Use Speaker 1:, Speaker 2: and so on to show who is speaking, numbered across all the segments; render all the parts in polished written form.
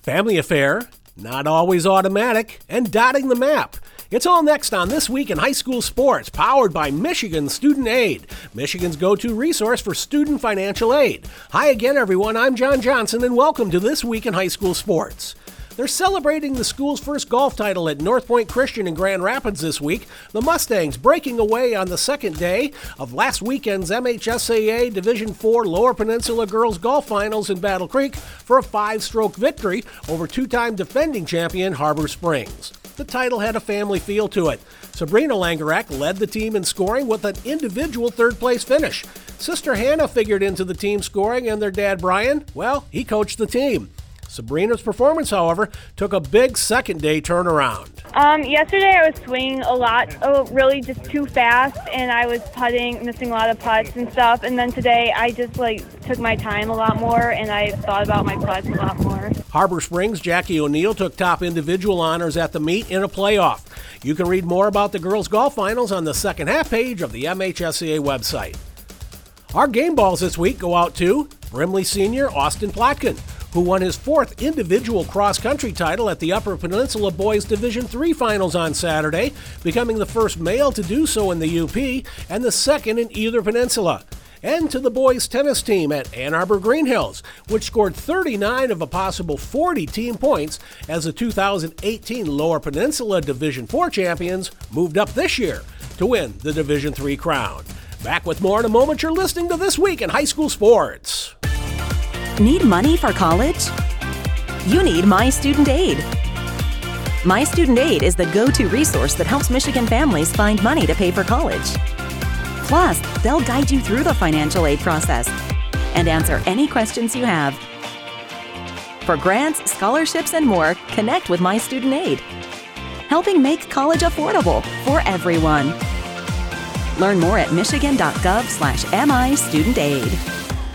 Speaker 1: family affair, not always automatic, and dotting the map. It's all next on This Week in High School Sports, powered by Michigan Student Aid, Michigan's go-to resource for student financial aid. Hi again, everyone. I'm John Johnson, and welcome to This Week in High School Sports. They're celebrating the school's first golf title at North Point Christian in Grand Rapids this week. The Mustangs breaking away on the second day of last weekend's MHSAA Division IV Lower Peninsula Girls Golf Finals in Battle Creek for a 5-stroke victory over two-time defending champion Harbor Springs. The title had a family feel to it. Sabrina Langerak led the team in scoring with an individual third-place finish. Sister Hannah figured into the team scoring, and their dad Brian, well, he coached the team. Sabrina's performance, however, took a big second-day turnaround.
Speaker 2: Yesterday I was swinging a lot, really just too fast, and I was putting, missing a lot of putts and stuff. And then today I just took my time a lot more, and I thought about my putts a lot more.
Speaker 1: Harbor Springs' Jackie O'Neill took top individual honors at the meet in a playoff. You can read more about the girls' golf finals on the second half page of the MHSAA website. Our game balls this week go out to Brimley senior Austin Plotkin, who won his fourth individual cross-country title at the Upper Peninsula Boys Division III Finals on Saturday, becoming the first male to do so in the UP and the second in either peninsula. And to the boys' tennis team at Ann Arbor Green Hills, which scored 39 of a possible 40 team points as the 2018 Lower Peninsula Division IV champions moved up this year to win the Division III crown. Back with more in a moment. You're listening to This Week in High School Sports.
Speaker 3: Need money for college? You need My Student Aid. My Student Aid is the go-to resource that helps Michigan families find money to pay for college. Plus, they'll guide you through the financial aid process and answer any questions you have. For grants, scholarships, and more, connect with My Student Aid, helping make college affordable for everyone. Learn more at michigan.gov/MIStudentAid.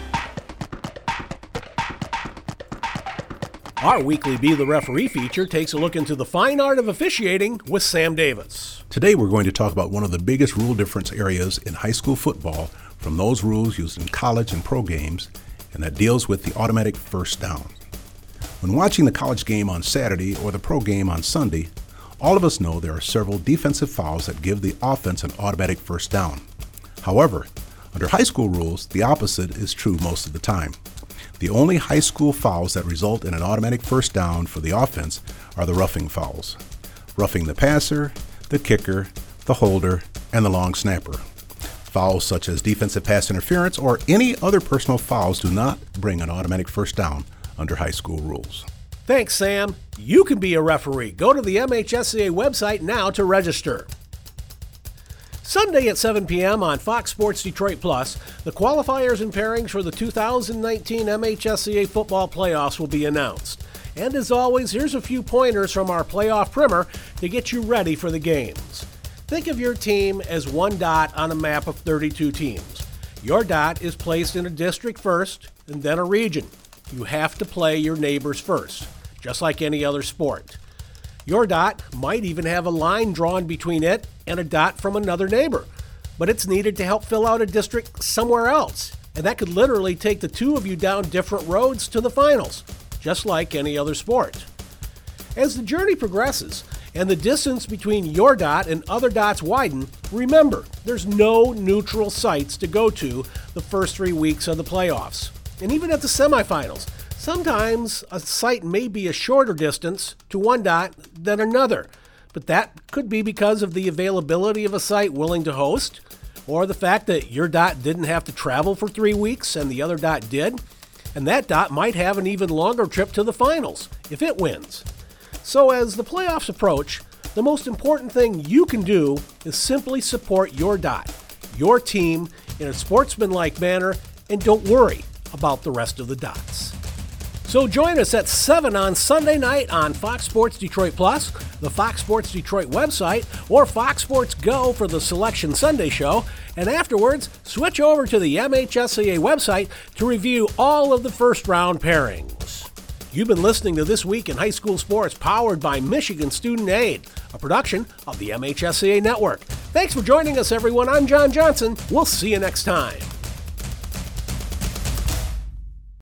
Speaker 1: Our weekly Be the Referee feature takes a look into the fine art of officiating with Sam Davis.
Speaker 4: Today we're going to talk about one of the biggest rule difference areas in high school football from those rules used in college and pro games, and that deals with the automatic first down. When watching the college game on Saturday or the pro game on Sunday, all of us know there are several defensive fouls that give the offense an automatic first down. However, under high school rules, the opposite is true most of the time. The only high school fouls that result in an automatic first down for the offense are the roughing fouls. Roughing the passer, the kicker, the holder, and the long snapper. Fouls such as defensive pass interference or any other personal fouls do not bring an automatic first down under high school rules.
Speaker 1: Thanks, Sam. You can be a referee. Go to the MHSAA website now to register. Sunday at 7 p.m. on Fox Sports Detroit Plus, the qualifiers and pairings for the 2019 MHSAA football playoffs will be announced. And as always, here's a few pointers from our playoff primer to get you ready for the games. Think of your team as one dot on a map of 32 teams. Your dot is placed in a district first and then a region. You have to play your neighbors first, just like any other sport. Your dot might even have a line drawn between it and a dot from another neighbor, but it's needed to help fill out a district somewhere else, and that could literally take the two of you down different roads to the finals, just like any other sport. As the journey progresses and the distance between your dot and other dots widen, remember, there's no neutral sites to go to the first 3 weeks of the playoffs. And even at the semifinals, sometimes a site may be a shorter distance to one dot than another, but that could be because of the availability of a site willing to host, or the fact that your dot didn't have to travel for 3 weeks and the other dot did, and that dot might have an even longer trip to the finals if it wins. So as the playoffs approach, the most important thing you can do is simply support your dot, your team, in a sportsmanlike manner, and don't worry about the rest of the dots. So join us at 7 on Sunday night on Fox Sports Detroit Plus, the Fox Sports Detroit website, or Fox Sports Go for the Selection Sunday show, and afterwards, switch over to the MHSAA website to review all of the first-round pairings. You've been listening to This Week in High School Sports, powered by Michigan Student Aid, a production of the MHSAA Network. Thanks for joining us, everyone. I'm John Johnson. We'll see you next time.